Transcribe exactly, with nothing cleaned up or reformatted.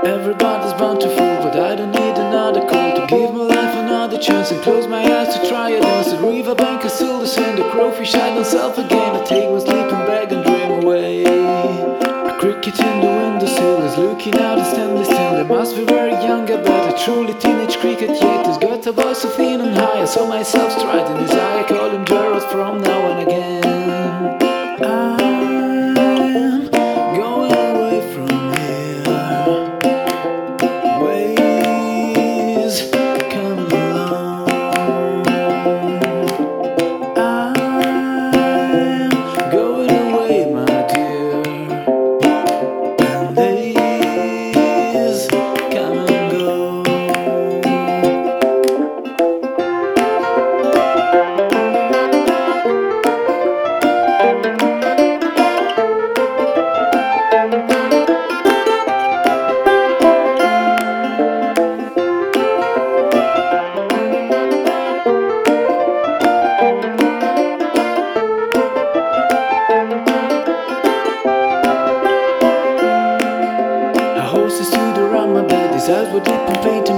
Everybody's bound to fall, but I don't need another call to give my life another chance and close my eyes to try it. As the riverbank is still the same, the crowfish hide themselves again. I take my sleeping bag and dream away. A cricket in the windowsill is looking out and standing still. They must be very young, I bet a truly teenage cricket yet. He's got a voice so thin and high, I saw myself stride in his eye. I call him Gerald from now and again. I'm going away from here. Waves come along. I'm going away, my dear. And days come and go. Horses stood around my bed, his eyes were deep and painted